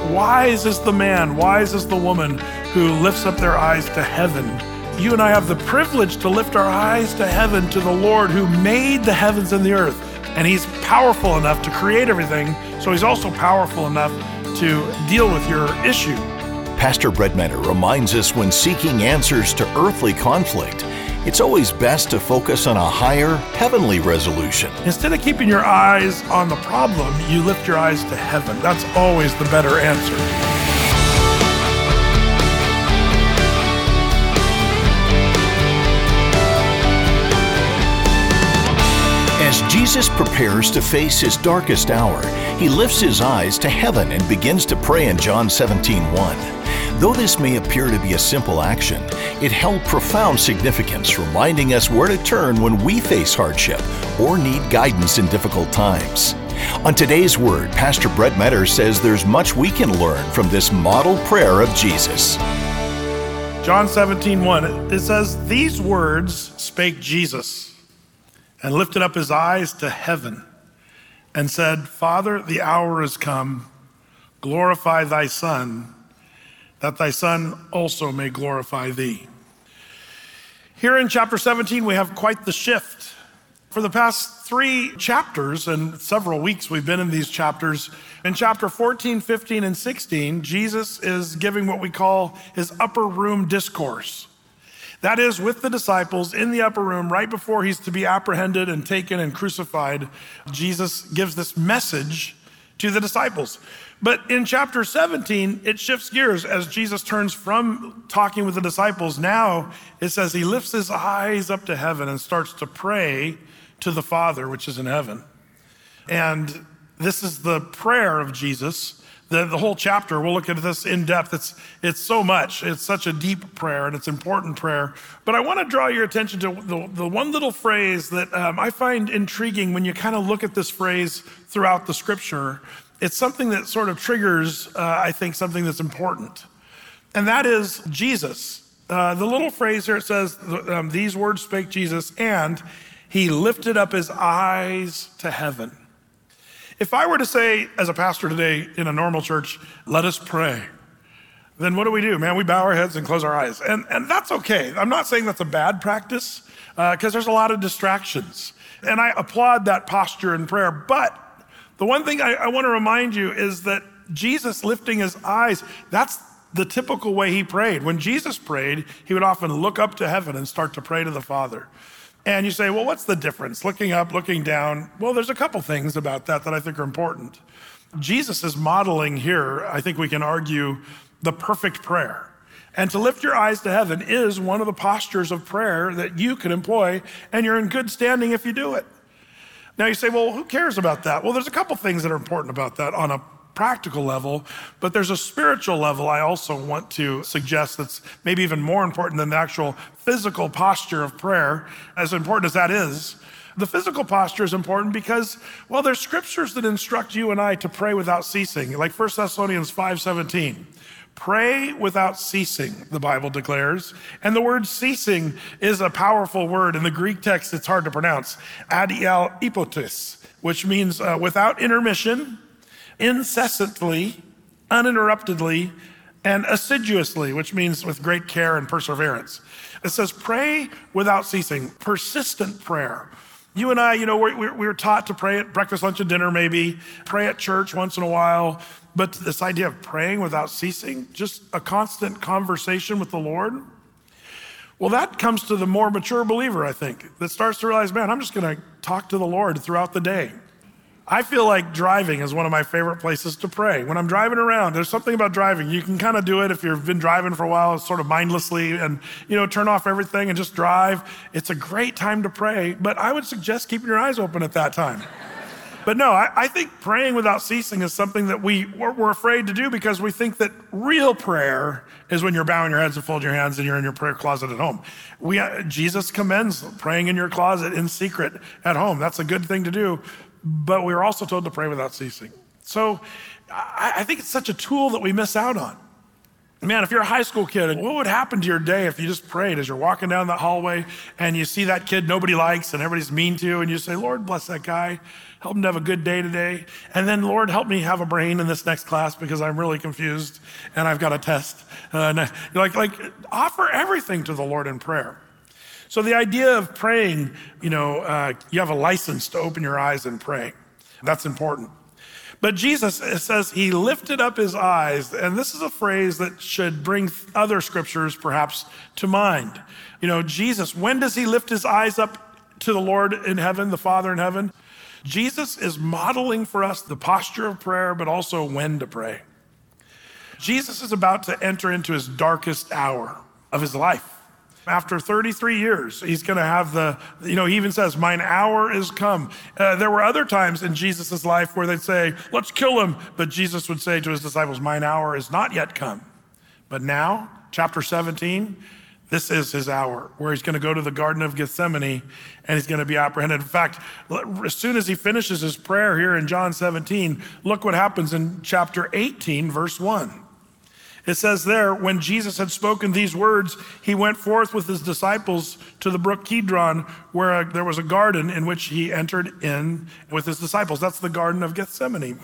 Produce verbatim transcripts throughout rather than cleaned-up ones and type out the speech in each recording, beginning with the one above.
wise is the man, wise is the woman who lifts up their eyes to heaven. You and I have the privilege to lift our eyes to heaven, to the Lord who made the heavens and the earth. And he's powerful enough to create everything, so he's also powerful enough to deal with your issue. Pastor Brett Meador reminds us when seeking answers to earthly conflict, it's always best to focus on a higher, heavenly resolution. Instead of keeping your eyes on the problem, you lift your eyes to heaven. That's always the better answer. As Jesus prepares to face his darkest hour, he lifts his eyes to heaven and begins to pray in John seventeen one. Though this may appear to be a simple action, it held profound significance, reminding us where to turn when we face hardship or need guidance in difficult times. On today's Word, Pastor Brett Meador says there's much we can learn from this model prayer of Jesus. John seventeen one, it says, "These words spake Jesus, and lifted up his eyes to heaven, and said, Father, the hour is come. Glorify thy Son, that thy Son also may glorify thee." Here in chapter seventeen, we have quite the shift. For the past three chapters, and several weeks we've been in these chapters, in chapter fourteen, fifteen, and sixteen, Jesus is giving what we call his upper room discourse. That is, with the disciples in the upper room, right before he's to be apprehended and taken and crucified, Jesus gives this message to the disciples. But in chapter seventeen, it shifts gears as Jesus turns from talking with the disciples. Now it says he lifts his eyes up to heaven and starts to pray to the Father, which is in heaven. And this is the prayer of Jesus. The, the whole chapter, we'll look at this in depth. It's, it's so much. It's such a deep prayer, and it's important prayer. But I want to draw your attention to the, the one little phrase that um, I find intriguing when you kind of look at this phrase throughout the scripture. It's something that sort of triggers, uh, I think, something that's important. And that is Jesus. Uh, the little phrase here, it says, um, these words spake Jesus, and he lifted up his eyes to heaven. If I were to say, as a pastor today in a normal church, let us pray, then what do we do? Man, we bow our heads and close our eyes. And, and that's okay. I'm not saying that's a bad practice, because uh, there's a lot of distractions. And I applaud that posture in prayer. But the one thing I, I want to remind you is that Jesus lifting his eyes, that's the typical way he prayed. When Jesus prayed, he would often look up to heaven and start to pray to the Father. And you say, well, what's the difference? Looking up, looking down. Well, there's a couple things about that that I think are important. Jesus is modeling here, I think we can argue, the perfect prayer. And to lift your eyes to heaven is one of the postures of prayer that you can employ, and you're in good standing if you do it. Now you say, well, who cares about that? Well, there's a couple things that are important about that on a practical level, but there's a spiritual level I also want to suggest that's maybe even more important than the actual physical posture of prayer, as important as that is. The physical posture is important because, well, there's scriptures that instruct you and I to pray without ceasing, like First Thessalonians five seventeen. Pray without ceasing, the Bible declares. And the word ceasing is a powerful word. In the Greek text, it's hard to pronounce. Adial ipotis, which means uh, without intermission, incessantly, uninterruptedly, and assiduously, which means with great care and perseverance. It says pray without ceasing, persistent prayer. You and I, you know, we're, we're taught to pray at breakfast, lunch, and dinner maybe, pray at church once in a while, but this idea of praying without ceasing, just a constant conversation with the Lord, well, that comes to the more mature believer, I think, that starts to realize, man, I'm just gonna talk to the Lord throughout the day. I feel like driving is one of my favorite places to pray. When I'm driving around, there's something about driving. You can kind of do it if you've been driving for a while, sort of mindlessly, and you know, turn off everything and just drive. It's a great time to pray, but I would suggest keeping your eyes open at that time. But no, I, I think praying without ceasing is something that we, we're, we're afraid to do because we think that real prayer is when you're bowing your heads and folding your hands and you're in your prayer closet at home. We, uh, Jesus commends praying in your closet in secret at home. That's a good thing to do. But we were also told to pray without ceasing. So I, I think it's such a tool that we miss out on. Man, if you're a high school kid, what would happen to your day if you just prayed as you're walking down that hallway and you see that kid nobody likes and everybody's mean to you, and you say, Lord, bless that guy. Help him to have a good day today. And then, Lord, help me have a brain in this next class because I'm really confused and I've got a test. Uh, and like, like, offer everything to the Lord in prayer. So the idea of praying, you know, uh, you have a license to open your eyes and pray. That's important. But Jesus, it says he lifted up his eyes, and this is a phrase that should bring other scriptures perhaps to mind. You know, Jesus, when does he lift his eyes up to the Lord in heaven, the Father in heaven? Jesus is modeling for us the posture of prayer, but also when to pray. Jesus is about to enter into his darkest hour of his life. After thirty-three years, he's going to have the, you know, he even says, mine hour is come. Uh, there were other times in Jesus' life where they'd say, let's kill him. But Jesus would say to his disciples, mine hour is not yet come. But now, chapter seventeen, this is his hour where he's going to go to the Garden of Gethsemane and he's going to be apprehended. In fact, as soon as he finishes his prayer here in John seventeen, look what happens in chapter eighteen, verse one. It says there, when Jesus had spoken these words, he went forth with his disciples to the brook Kidron, where there was a garden in which he entered in with his disciples. That's the Garden of Gethsemane.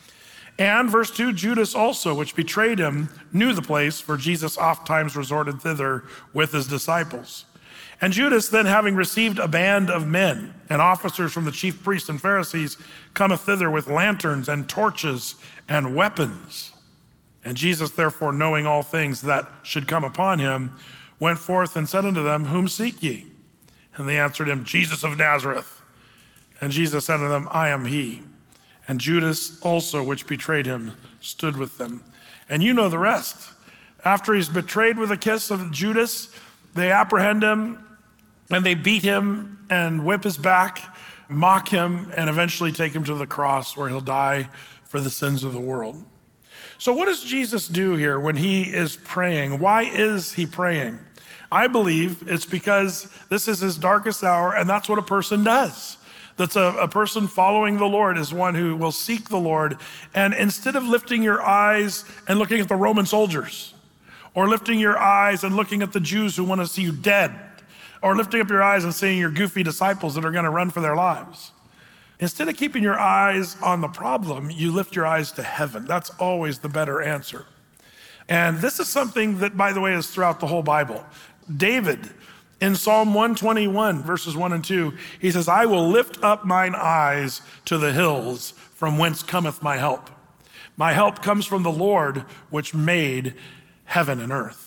And verse two, Judas also, which betrayed him, knew the place, for Jesus oft times resorted thither with his disciples. And Judas, then having received a band of men and officers from the chief priests and Pharisees, cometh thither with lanterns and torches and weapons. And Jesus, therefore, knowing all things that should come upon him, went forth and said unto them, whom seek ye? And they answered him, Jesus of Nazareth. And Jesus said unto them, I am he. And Judas also, which betrayed him, stood with them. And you know the rest. After he's betrayed with a kiss of Judas, they apprehend him, and they beat him and whip his back, mock him, and eventually take him to the cross where he'll die for the sins of the world. So what does Jesus do here when he is praying? Why is he praying? I believe it's because this is his darkest hour, and that's what a person does. That's a, a person following the Lord is one who will seek the Lord. And instead of lifting your eyes and looking at the Roman soldiers, or lifting your eyes and looking at the Jews who want to see you dead, or lifting up your eyes and seeing your goofy disciples that are going to run for their lives, instead of keeping your eyes on the problem, you lift your eyes to heaven. That's always the better answer. And this is something that, by the way, is throughout the whole Bible. David, in Psalm one twenty-one, verses one and two, he says, I will lift up mine eyes to the hills, from whence cometh my help. My help comes from the Lord, which made heaven and earth.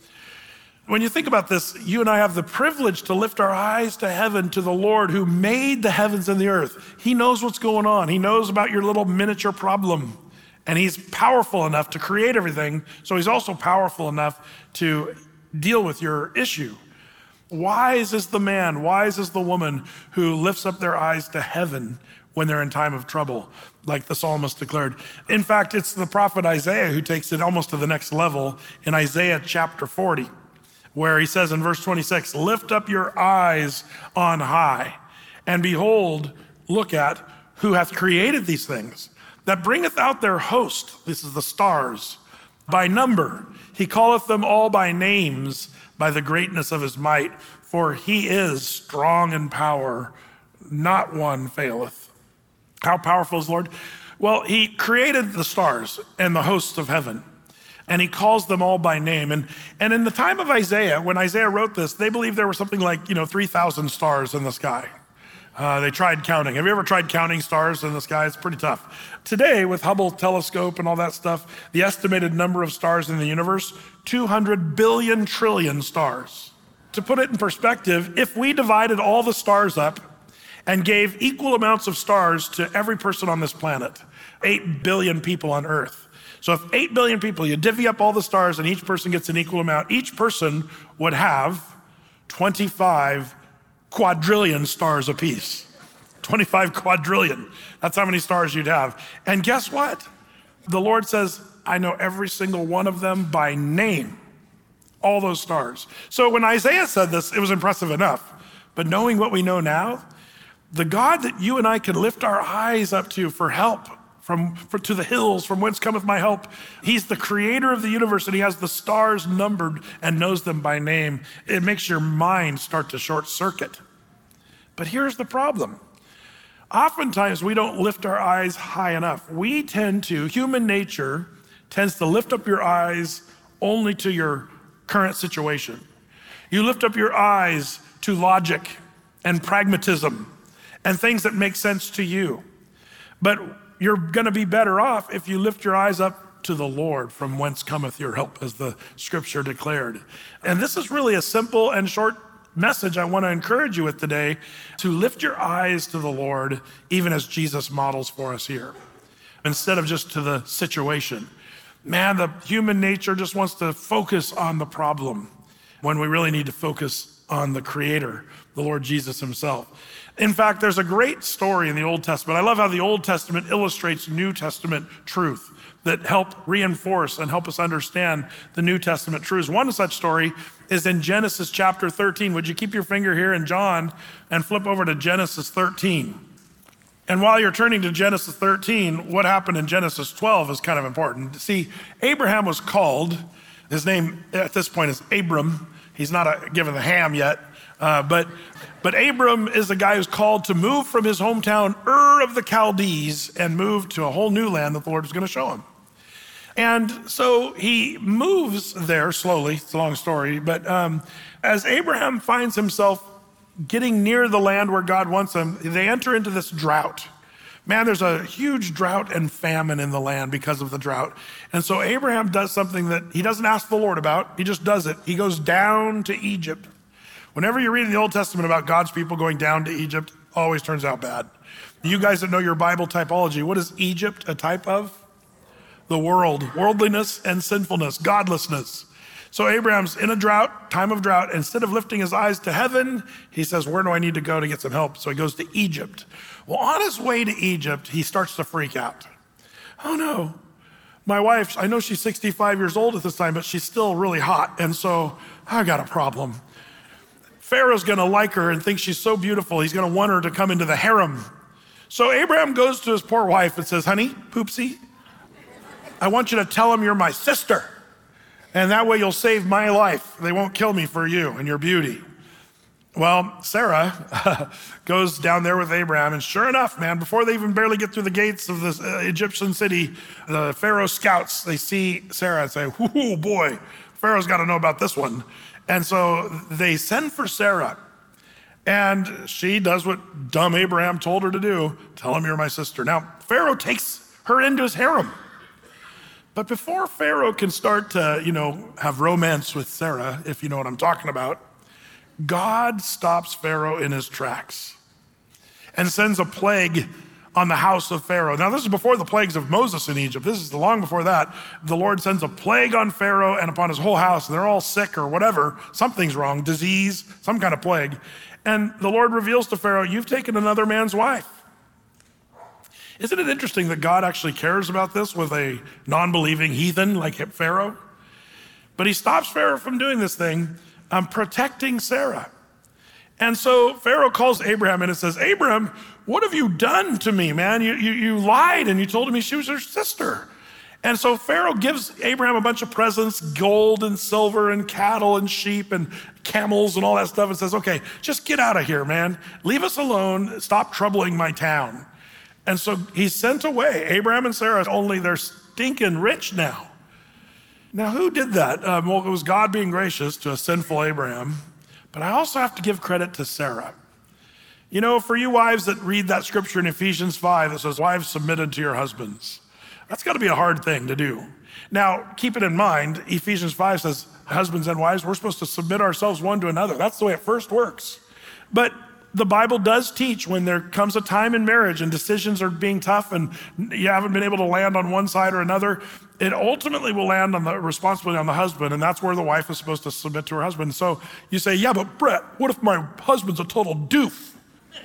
When you think about this, you and I have the privilege to lift our eyes to heaven, to the Lord who made the heavens and the earth. He knows what's going on. He knows about your little miniature problem. And he's powerful enough to create everything, so he's also powerful enough to deal with your issue. Wise is the man, wise is the woman who lifts up their eyes to heaven when they're in time of trouble, like the psalmist declared. In fact, it's the prophet Isaiah who takes it almost to the next level in Isaiah chapter forty. Where he says in verse twenty-six, lift up your eyes on high, and behold, look at who hath created these things, that bringeth out their host, this is the stars, by number. He calleth them all by names, by the greatness of his might, for he is strong in power, not one faileth. How powerful is the Lord? Well, he created the stars and the hosts of heaven. And he calls them all by name. And, and in the time of Isaiah, when Isaiah wrote this, they believed there were something like, you know, three thousand stars in the sky. Uh, they tried counting. Have you ever tried counting stars in the sky? It's pretty tough. Today, with Hubble telescope and all that stuff, the estimated number of stars in the universe, two hundred billion trillion stars. To put it in perspective, if we divided all the stars up and gave equal amounts of stars to every person on this planet, eight billion people on Earth, so if eight billion people, you divvy up all the stars and each person gets an equal amount, each person would have twenty-five quadrillion stars apiece. twenty-five quadrillion. That's how many stars you'd have. And guess what? The Lord says, I know every single one of them by name. All those stars. So when Isaiah said this, it was impressive enough. But knowing what we know now, the God that you and I can lift our eyes up to for help, from for, to the hills, from whence cometh my help. He's the creator of the universe, and he has the stars numbered and knows them by name. It makes your mind start to short circuit. But here's the problem. Oftentimes we don't lift our eyes high enough. We tend to, human nature tends to lift up your eyes only to your current situation. You lift up your eyes to logic and pragmatism and things that make sense to you. But you're gonna be better off if you lift your eyes up to the Lord, from whence cometh your help, as the scripture declared. And this is really a simple and short message I want to encourage you with today, to lift your eyes to the Lord, even as Jesus models for us here, instead of just to the situation. Man, the human nature just wants to focus on the problem when we really need to focus on the Creator, the Lord Jesus himself. In fact, there's a great story in the Old Testament. I love how the Old Testament illustrates New Testament truth that help reinforce and help us understand the New Testament truths. One such story is in Genesis chapter thirteen. Would you keep your finger here in John and flip over to Genesis thirteen? And while you're turning to Genesis thirteen, what happened in Genesis twelve is kind of important. See, Abraham was called, his name at this point is Abram. He's not a, given the ham yet, uh, but but Abram is the guy who's called to move from his hometown Ur of the Chaldees and move to a whole new land that the Lord is going to show him. And so he moves there slowly. It's a long story, but um, as Abraham finds himself getting near the land where God wants him, they enter into this drought. Man, there's a huge drought and famine in the land because of the drought. And so Abraham does something that he doesn't ask the Lord about. He just does it. He goes down to Egypt. Whenever you read in the Old Testament about God's people going down to Egypt, always turns out bad. You guys that know your Bible typology, what is Egypt a type of? The world, worldliness and sinfulness, godlessness. So Abraham's in a drought, time of drought. Instead of lifting his eyes to heaven, he says, where do I need to go to get some help? So he goes to Egypt. Well, on his way to Egypt, he starts to freak out. Oh no, my wife, I know she's sixty-five years old at this time, but she's still really hot. And so I got a problem. Pharaoh's gonna like her and think she's so beautiful. He's gonna want her to come into the harem. So Abraham goes to his poor wife and says, honey, poopsie, I want you to tell him you're my sister. And that way you'll save my life. They won't kill me for you and your beauty. Well, Sarah goes down there with Abraham, and sure enough, man, before they even barely get through the gates of this uh, Egyptian city, the Pharaoh scouts, they see Sarah and say, oh boy, Pharaoh's got to know about this one. And so they send for Sarah, and she does what dumb Abraham told her to do, tell him you're my sister. Now, Pharaoh takes her into his harem. But before Pharaoh can start to, you know, have romance with Sarah, if you know what I'm talking about, God stops Pharaoh in his tracks and sends a plague on the house of Pharaoh. Now, this is before the plagues of Moses in Egypt. This is long before that. The Lord sends a plague on Pharaoh and upon his whole house, and they're all sick or whatever. Something's wrong, disease, some kind of plague. And the Lord reveals to Pharaoh, you've taken another man's wife. Isn't it interesting that God actually cares about this with a non-believing heathen like Pharaoh? But he stops Pharaoh from doing this thing, um, protecting Sarah. And so Pharaoh calls Abraham in and says, Abraham, what have you done to me, man? You, you, you lied and you told me she was your sister. And so Pharaoh gives Abraham a bunch of presents, gold and silver and cattle and sheep and camels and all that stuff, and says, okay, just get out of here, man. Leave us alone. Stop troubling my town. And so he's sent away. Abraham and Sarah, only they're stinking rich now. Now, who did that? Um, well, it was God being gracious to a sinful Abraham. But I also have to give credit to Sarah. You know, for you wives that read that scripture in Ephesians five that says, wives, submitted to your husbands. That's got to be a hard thing to do. Now, keep it in mind, Ephesians five says, husbands and wives, we're supposed to submit ourselves one to another. That's the way it first works. But the Bible does teach when there comes a time in marriage and decisions are being tough and you haven't been able to land on one side or another, it ultimately will land on the responsibility on the husband, and that's where the wife is supposed to submit to her husband. So you say, yeah, but Brett, what if my husband's a total doof?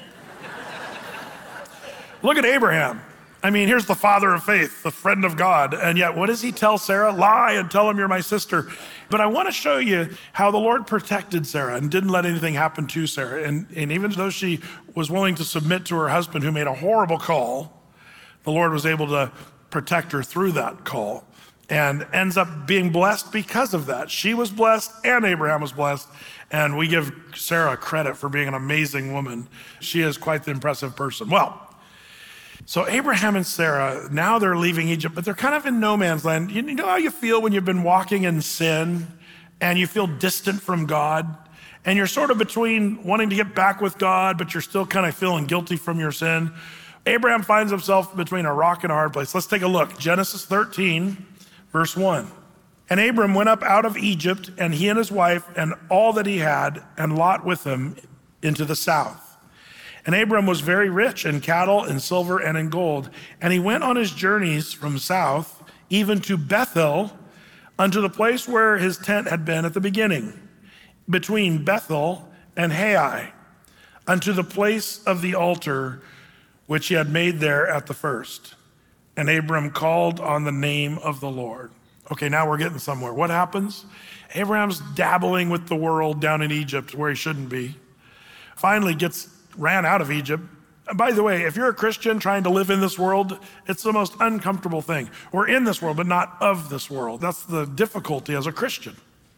Look at Abraham. I mean, here's the father of faith, the friend of God, and yet what does he tell Sarah? Lie and tell him you're my sister. But I want to show you how the Lord protected Sarah and didn't let anything happen to Sarah. And, and even though she was willing to submit to her husband who made a horrible call, the Lord was able to protect her through that call and ends up being blessed because of that. She was blessed and Abraham was blessed. And we give Sarah credit for being an amazing woman. She is quite the impressive person. Well, so Abraham and Sarah, now they're leaving Egypt, but they're kind of in no man's land. You know how you feel when you've been walking in sin and you feel distant from God? And you're sort of between wanting to get back with God, but you're still kind of feeling guilty from your sin. Abraham finds himself between a rock and a hard place. Let's take a look. Genesis thirteen, verse one. And Abram went up out of Egypt, and he and his wife and all that he had, and Lot with him, into the south. And Abram was very rich in cattle and silver and in gold. And he went on his journeys from south, even to Bethel, unto the place where his tent had been at the beginning, between Bethel and Hai, unto the place of the altar which he had made there at the first. And Abram called on the name of the Lord. Okay, now we're getting somewhere. What happens? Abraham's dabbling with the world down in Egypt where he shouldn't be. Finally gets ran out of Egypt. And by the way, if you're a Christian trying to live in this world, it's the most uncomfortable thing. We're in this world, but not of this world. That's the difficulty as a Christian.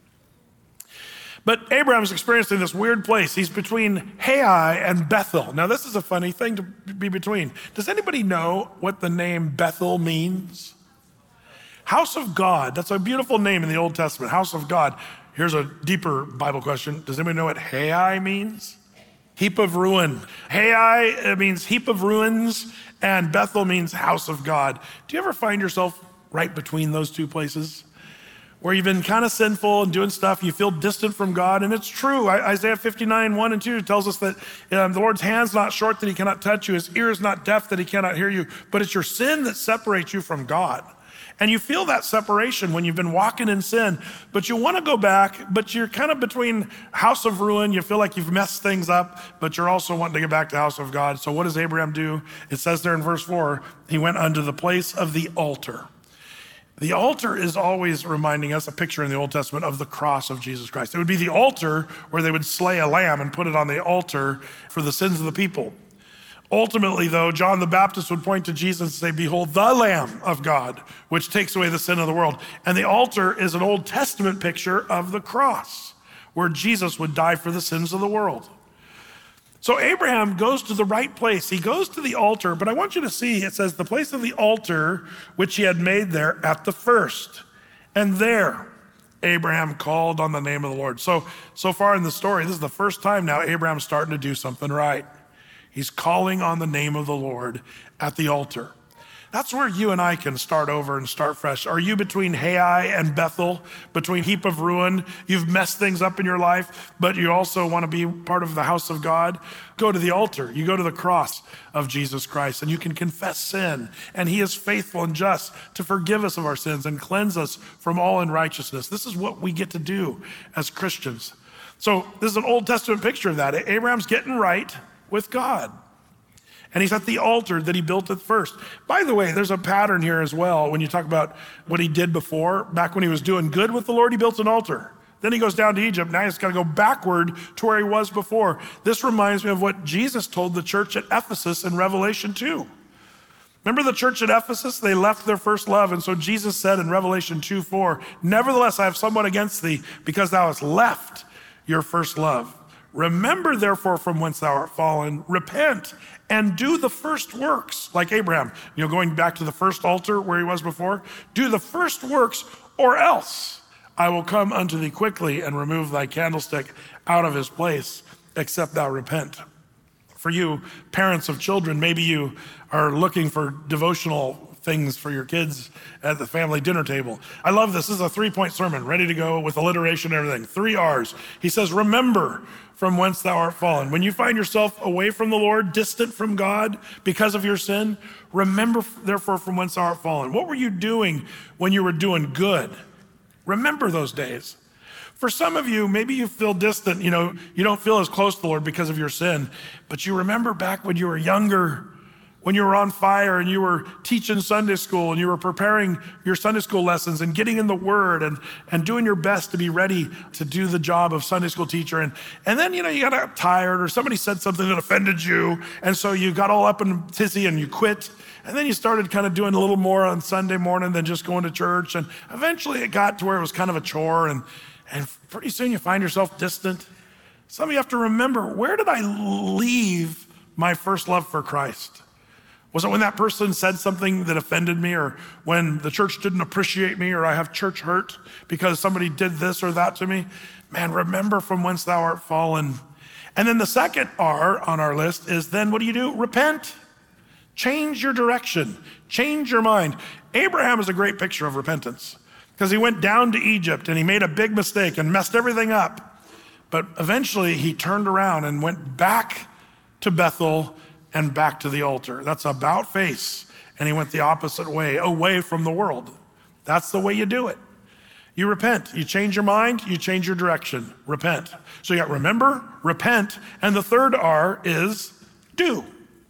But Abraham's experiencing this weird place. He's between Hai and Bethel. Now, this is a funny thing to be between. Does anybody know what the name Bethel means? House of God. That's a beautiful name in the Old Testament, House of God. Here's a deeper Bible question. Does anybody know what Hai means? Heap of ruin. Hai means heap of ruins, and Bethel means house of God. Do you ever find yourself right between those two places? Where you've been kind of sinful and doing stuff, you feel distant from God, and it's true. Isaiah fifty-nine, one and two tells us that um, the Lord's hand's not short that he cannot touch you, his ear is not deaf that he cannot hear you, but it's your sin that separates you from God. And you feel that separation when you've been walking in sin, but you want to go back, but you're kind of between house of ruin. You feel like you've messed things up, but you're also wanting to get back to house of God. So what does Abraham do? It says there in verse four, he went unto the place of the altar. The altar is always reminding us, a picture in the Old Testament, of the cross of Jesus Christ. It would be the altar where they would slay a lamb and put it on the altar for the sins of the people. Ultimately, though, John the Baptist would point to Jesus and say, behold, the Lamb of God, which takes away the sin of the world. And the altar is an Old Testament picture of the cross, where Jesus would die for the sins of the world. So Abraham goes to the right place. He goes to the altar, but I want you to see, it says, the place of the altar which he had made there at the first. And there, Abraham called on the name of the Lord. So, so far in the story, this is the first time now Abraham's starting to do something right. He's calling on the name of the Lord at the altar. That's where you and I can start over and start fresh. Are you between Hai and Bethel, between heap of ruin? You've messed things up in your life, but you also want to be part of the house of God? Go to the altar. You go to the cross of Jesus Christ, and you can confess sin. And he is faithful and just to forgive us of our sins and cleanse us from all unrighteousness. This is what we get to do as Christians. So this is an Old Testament picture of that. Abraham's getting right with God. And he's at the altar that he built at first. By the way, there's a pattern here as well. When you talk about what he did before, back when he was doing good with the Lord, he built an altar. Then he goes down to Egypt. Now he's got to go backward to where he was before. This reminds me of what Jesus told the church at Ephesus in Revelation two. Remember the church at Ephesus? They left their first love. And so Jesus said in Revelation two four, nevertheless, I have somewhat against thee, because thou hast left your first love. Remember, therefore, from whence thou art fallen, repent and do the first works, like Abraham, you know, going back to the first altar where he was before, do the first works, or else I will come unto thee quickly and remove thy candlestick out of his place, except thou repent. For you, parents of children, maybe you are looking for devotional things for your kids at the family dinner table. I love this. This is a three-point sermon, ready to go with alliteration and everything. Three R's. He says, remember from whence thou art fallen. When you find yourself away from the Lord, distant from God because of your sin, remember therefore from whence thou art fallen. What were you doing when you were doing good? Remember those days. For some of you, maybe you feel distant, you know, you don't feel as close to the Lord because of your sin, but you remember back when you were younger, when you were on fire and you were teaching Sunday school and you were preparing your Sunday school lessons and getting in the Word and, and doing your best to be ready to do the job of Sunday school teacher. And, and then, you know, you got tired or somebody said something that offended you. And so you got all up in tizzy and you quit. And then you started kind of doing a little more on Sunday morning than just going to church. And eventually it got to where it was kind of a chore. And, and pretty soon you find yourself distant. Some of you have to remember, where did I leave my first love for Christ? Was it when that person said something that offended me, or when the church didn't appreciate me, or I have church hurt because somebody did this or that to me? Man, remember from whence thou art fallen. And then the second R on our list is then what do you do? Repent. Change your direction. Change your mind. Abraham is a great picture of repentance because he went down to Egypt and he made a big mistake and messed everything up. But eventually he turned around and went back to Bethel and back to the altar. That's about face. And he went the opposite way, away from the world. That's the way you do it. You repent. You change your mind. You change your direction. Repent. So you got remember, repent, and the third R is do.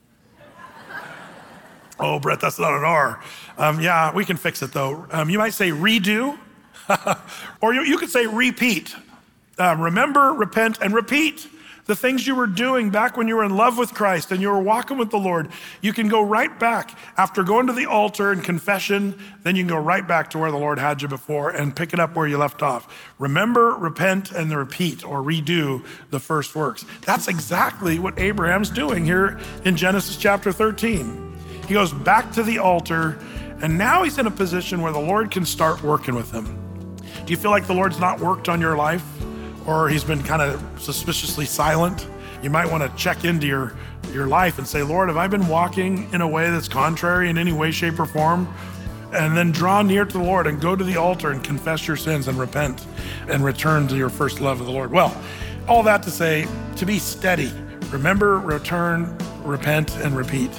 Oh, Brett, that's not an R. Um, yeah, we can fix it though. Um, you might say redo, or you, you could say repeat. Um, remember, repent, and repeat. The things you were doing back when you were in love with Christ and you were walking with the Lord, you can go right back after going to the altar and confession, then you can go right back to where the Lord had you before and pick it up where you left off. Remember, repent, and repeat or redo the first works. That's exactly what Abraham's doing here in Genesis chapter thirteen. He goes back to the altar, and now he's in a position where the Lord can start working with him. Do you feel like the Lord's not worked on your life? Or he's been kind of suspiciously silent? You might want to check into your, your life and say, Lord, have I been walking in a way that's contrary in any way, shape, or form? And then draw near to the Lord and go to the altar and confess your sins and repent and return to your first love of the Lord. Well, all that to say, to be steady. Remember, return, repent, and repeat.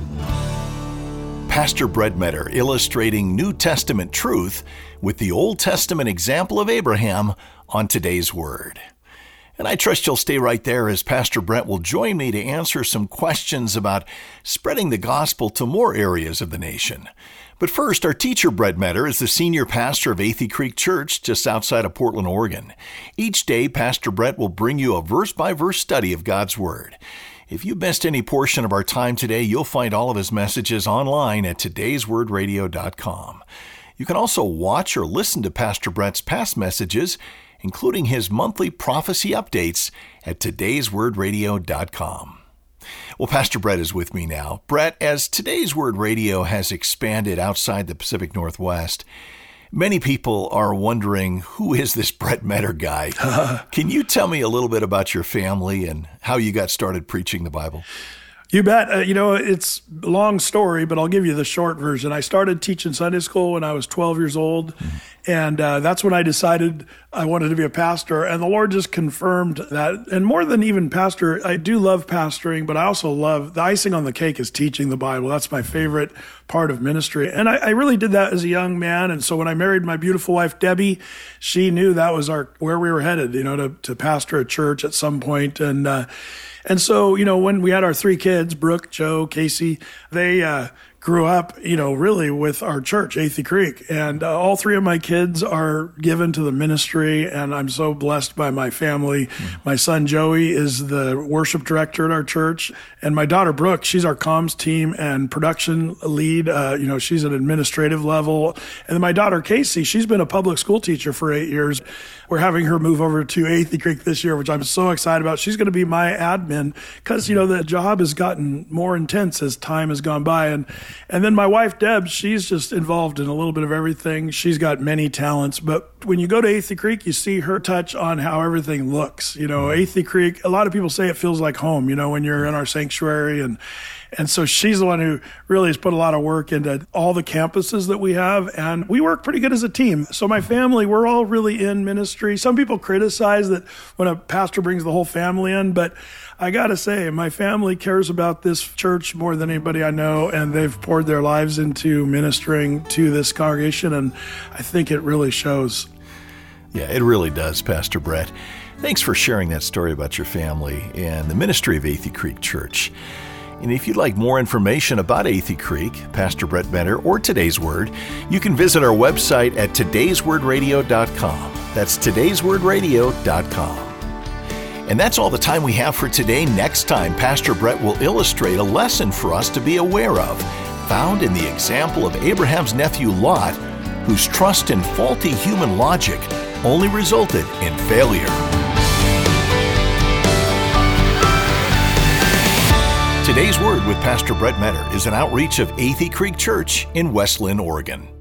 Pastor Brett Metter illustrating New Testament truth with the Old Testament example of Abraham on today's Word. And I trust you'll stay right there as Pastor Brett will join me to answer some questions about spreading the gospel to more areas of the nation. But first, our teacher, Brett Metter, is the senior pastor of Athey Creek Church just outside of Portland, Oregon. Each day, Pastor Brett will bring you a verse-by-verse study of God's Word. If you missed any portion of our time today, you'll find all of his messages online at todays word radio dot com. You can also watch or listen to Pastor Brett's past messages, including his monthly prophecy updates at todays word radio dot com. Well, Pastor Brett is with me now. Brett, as Today's Word Radio has expanded outside the Pacific Northwest, many people are wondering, who is this Brett Metter guy? Can you tell me a little bit about your family and how you got started preaching the Bible? You bet. Uh, you know, it's a long story, but I'll give you the short version. I started teaching Sunday school when I was twelve years old, mm-hmm. and uh, that's when I decided I wanted to be a pastor, and the Lord just confirmed that. And more than even pastor, I do love pastoring, but I also love, the icing on the cake is teaching the Bible. That's my favorite part of ministry. And I, I really did that as a young man, and so when I married my beautiful wife, Debbie, she knew that was our where we were headed, you know, to, to pastor a church at some point, and uh And so, you know, when we had our three kids, Brooke, Joe, Casey, they uh, grew up, you know, really with our church, Athey Creek. And uh, all three of my kids are given to the ministry, and I'm so blessed by my family. Mm-hmm. My son, Joey, is the worship director at our church. And my daughter, Brooke, she's our comms team and production lead. Uh, you know, she's an administrative level. And then my daughter, Casey, she's been a public school teacher for eight years. We're having her move over to Athey Creek this year, which I'm so excited about. She's going to be my admin because, you know, the job has gotten more intense as time has gone by. And and then my wife, Deb, she's just involved in a little bit of everything. She's got many talents. But when you go to Athey Creek, you see her touch on how everything looks. You know, Athey Creek, a lot of people say it feels like home, you know, when you're in our sanctuary. And And so she's the one who really has put a lot of work into all the campuses that we have. And we work pretty good as a team. So my family, we're all really in ministry. Some people criticize that when a pastor brings the whole family in, but I got to say, my family cares about this church more than anybody I know. And they've poured their lives into ministering to this congregation. And I think it really shows. Yeah, it really does, Pastor Brett. Thanks for sharing that story about your family and the ministry of Athey Creek Church. And if you'd like more information about Athey Creek, Pastor Brett Meador, or Today's Word, you can visit our website at todays word radio dot com. That's todays word radio dot com. And that's all the time we have for today. Next time, Pastor Brett will illustrate a lesson for us to be aware of, found in the example of Abraham's nephew Lot, whose trust in faulty human logic only resulted in failure. Today's Word with Pastor Brett Meador is an outreach of Athey Creek Church in West Linn, Oregon.